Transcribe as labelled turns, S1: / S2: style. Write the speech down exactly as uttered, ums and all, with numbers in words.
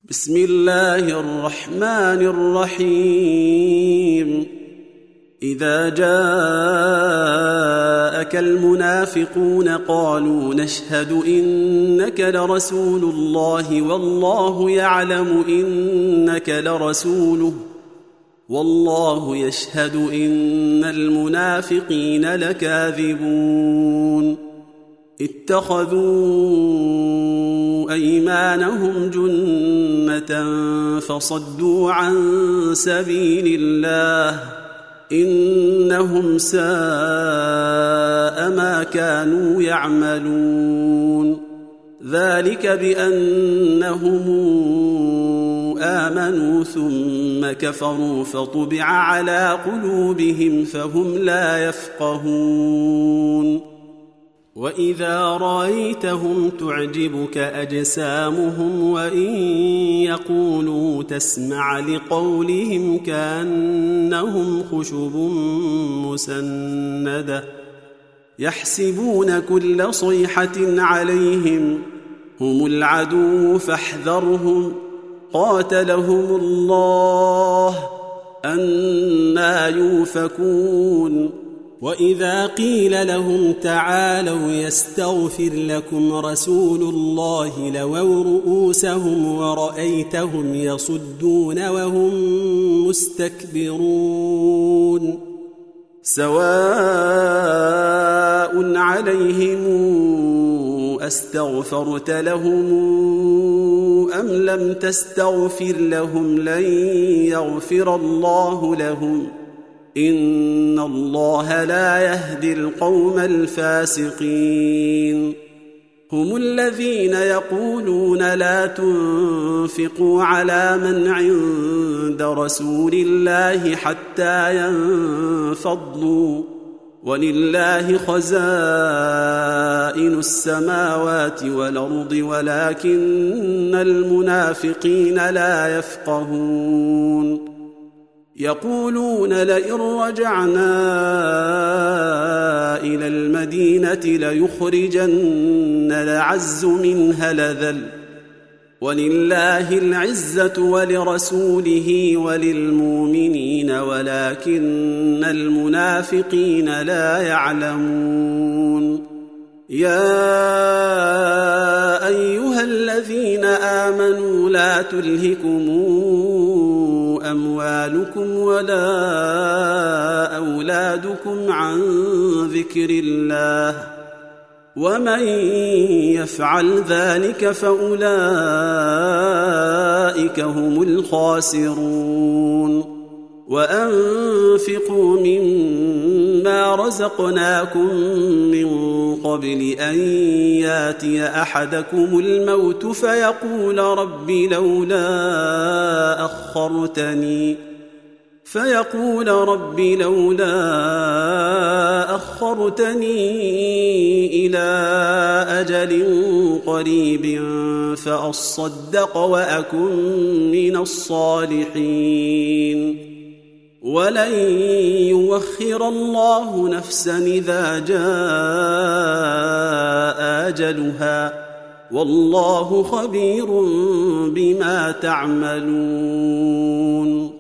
S1: بسم الله الرحمن الرحيم إذا جاءك المنافقون قالوا نشهد إنك لرسول الله والله يعلم إنك لرسوله والله يشهد إن المنافقين لكاذبون اتخذوا أيمانهم جنة فصدوا عن سبيل الله إنهم ساء ما كانوا يعملون ذلك بأنهم آمنوا ثم كفروا فطبع على قلوبهم فهم لا يفقهون وإذا رأيتهم تعجبك أجسامهم وإن يقولوا تسمع لقولهم كأنهم خشب مسندة يحسبون كل صيحة عليهم هم العدو فاحذرهم قاتلهم الله أنى يؤفكون وإذا قيل لهم تعالوا يستغفر لكم رسول الله لووا رؤوسهم ورأيتهم يصدون وهم مستكبرون سواء عليهم أستغفرت لهم أم لم تستغفر لهم لن يغفر الله لهم إن الله لا يهدي القوم الفاسقين هم الذين يقولون لا تنفقوا على من عند رسول الله حتى ينفضوا ولله خزائن السماوات والأرض ولكن المنافقين لا يفقهون يقولون لئن رجعنا إلى المدينة ليخرجن الأعز منها الأذل ولله العزة ولرسوله وللمؤمنين ولكن المنافقين لا يعلمون يا أيها الذين آمنوا لا تلهكم أموالكم ولا أولادكم عن ذكر الله ومن يفعل ذلك فأولئك هم الخاسرون وأنفقوا مما رزقناكم من قبل أن ياتي أحدكم الموت فيقول رب لولا أخرتني فيقول رب لولا أخرتني إلى أجل قريب فأصدق وأكن من الصالحين ولن يوخر الله نفسا إذا جاء أجلها والله خبير بما تعملون